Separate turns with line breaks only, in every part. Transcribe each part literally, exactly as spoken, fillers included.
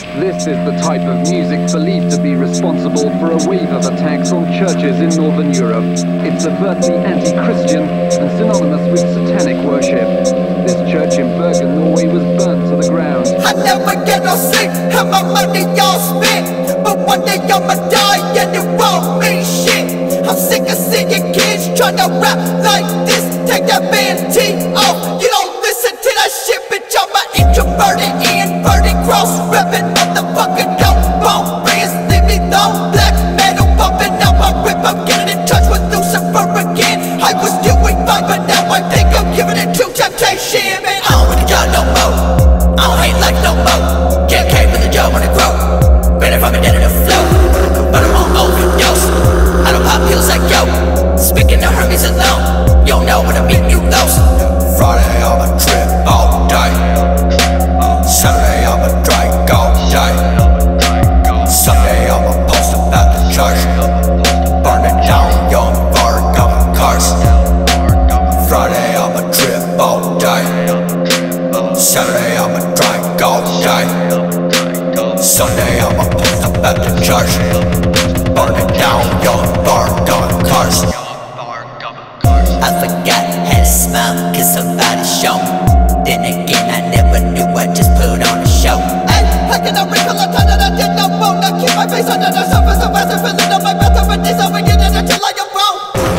This is the type of music believed to be responsible for a wave of attacks on churches in Northern Europe. It's overtly anti-Christian and synonymous with satanic worship. This church in Bergen, Norway was burnt to the ground.
I never get no sleep, and my money all spent. But one day I'ma die and it won't mean shit. I'm sick of seeing kids tryna rap like this. Take that band T off, you don't listen to that shit, bitch. I'm an introverted, inverted, cross reppin' motherfucker. Don't bone bands, leave me alone. Black metal bumping out my whip. I'm getting in touch with Lucifer again. I was doing fine, but now I think I'm giving it to temptation. Man, I don't really got no more. I don't hate like no more. Can't cave with the jaw when it grow. Better from it dead in the flow. But I'm on overdose. I don't pop pills like yo. Speaking of Hermes alone, you don't know what I mean, you lost. Friday I'm a trip all day. Saturday I'm a drink all day. Sunday I'm a post about the church. Burn it down, young bar, common cars. Friday I'm a trip all day. Saturday I'm a drink all day. Sunday I'm a post about the church. Burn it down, young bar, common cars. I forgot how to smile, cause somebody showed me. Then again, I never knew, I just put on a show. Ay, how can I recall a time that I did not want? I keep my face under the surface of acid, filling up my bathroom, and this over again until I am wrong.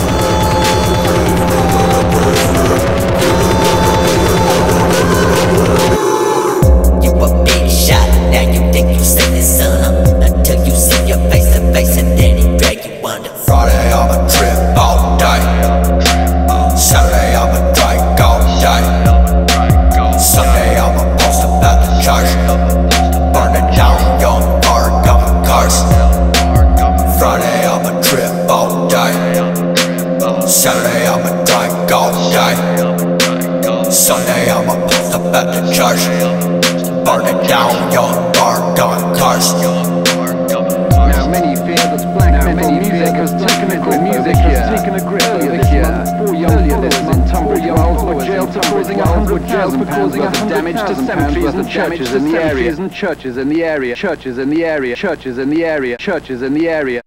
You a big shot, now you think you say this, son. Until you see your face to face, and then he drag you under. Friday, I'm a trip all day. Saturday I'm a drink all day. Sunday I'm a post about the church. Burn it down, young bar, common cars. Friday I'm a trip all day. Saturday I'm a drink all day. Sunday I'm a post about the church. Burn it down, young bar, common cars.
Now many fear that black metal music has taken a grip music here. Taken a grip earlier this month. Four young followers in Tunbridge Wells were jailed for causing a hundred thousand for causing a damage to cemeteries and churches in the area. And churches in the area. Churches in the area. Churches in the area. Churches in the area.